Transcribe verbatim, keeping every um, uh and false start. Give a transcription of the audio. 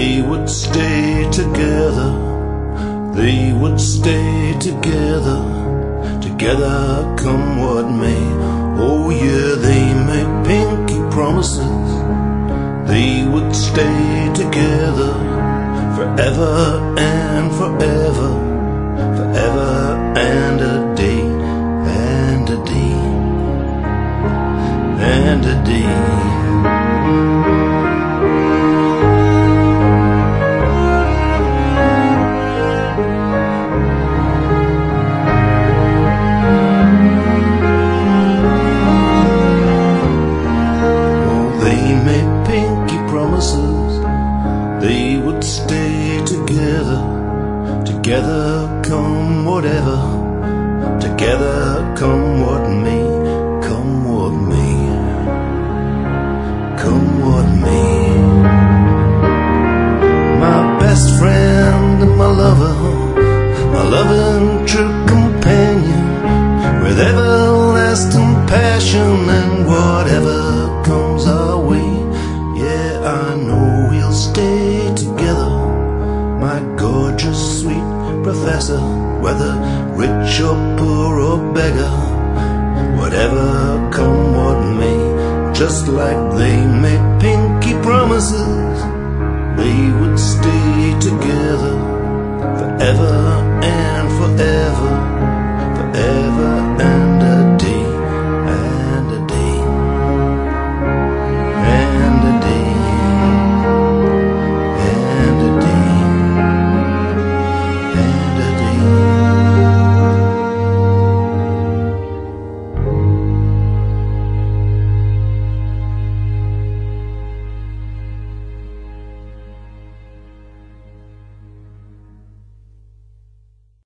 They would stay together, they would stay together, together come what may. Oh yeah, they made pinky promises, they would stay together forever and forever, forever and a day, and a day, and a day. They would stay together, together come whatever, together come what may, come what may, come what may. My best friend and my lover, my loving true companion, with everlasting passion and whatever comes our way. Yeah, I know we'll stay together, my gorgeous sweet professor, whether rich or poor or beggar, whatever come what may. Just like they made pinky promises, they would stay together forever and forever.